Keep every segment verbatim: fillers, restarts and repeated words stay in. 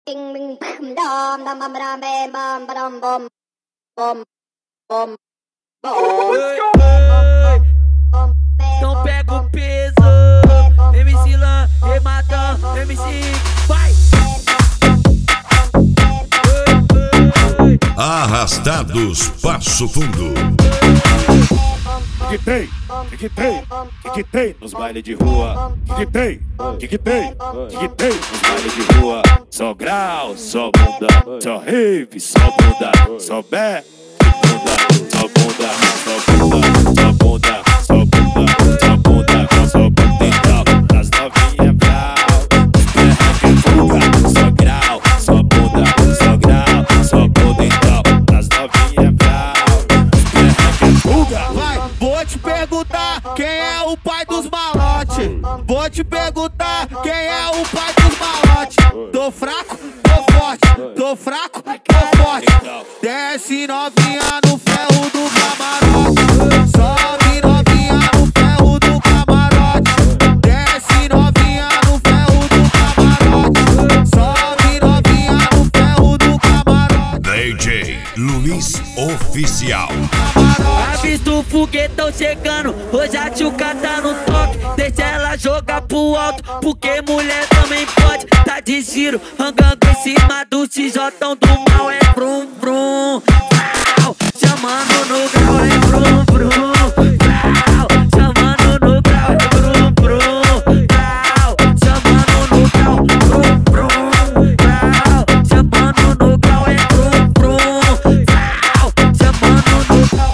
Então pega o peso, M C Lan, Rematão, M C, vai! Arrastados Passo Fundo. Que que tem? Que que tem? Que que tem nos bailes de rua? Que que tem? Que que tem? Que que tem nos bailes de rua? Só grau, só bunda, só rave, só bunda, só back, bunda, só bunda, só bunda, só bunda, só bunda, só bunda, só bunda e tal. As novinhas brau, que fuga, só grau, só bunda, só grau, só bunda e tal. As novinhas brau, que fuga. Vai, vou te perguntar quem é o pai dos malotes. Vou te perguntar quem é o pai dos malotes. Tô fraco, tô forte, tô fraco, tô forte. Desce novinha no ferro do camarote. Sobe novinha no ferro do camarote. Desce novinha no ferro do camarote. Sobe novinha no ferro do camarote. D J Luiz Oficial. Avista o foguetão chegando, hoje a tchuca tá no toque. Deixa ela jogar pro alto, porque mulher também pode. Tá de giro, rangando em cima do X J do mal. É brum brum, brau. Chamando no grau, é brum brum, brau. Chamando no grau, é brum brum, brau. Chamando no grau, brum brum, brau. Chamando no grau, é brum brum, brau. Chamando no grau.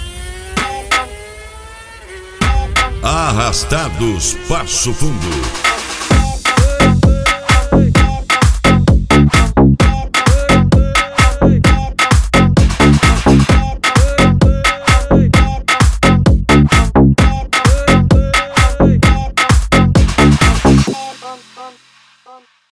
Arrastados Passo Fundo.